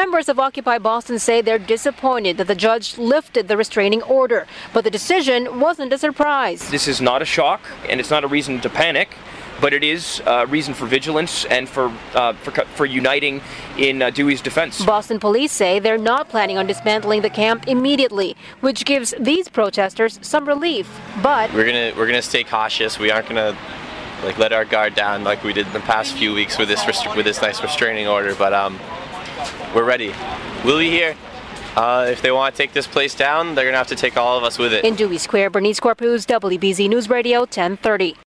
Members of Occupy Boston say they're disappointed that the judge lifted the restraining order, but the decision wasn't a surprise. This is not a shock, and it's not a reason to panic, but it is a reason for vigilance and for uniting in Dewey's defense. Boston police say they're not planning on dismantling the camp immediately, which gives these protesters some relief. But we're gonna stay cautious. We aren't gonna let our guard down like we did in the past few weeks with this nice restraining order. But we're ready. We'll be here. If they want to take this place down, they're gonna have to take all of us with it. In Dewey Square, Bernice Corpuz, WBZ News Radio 1030.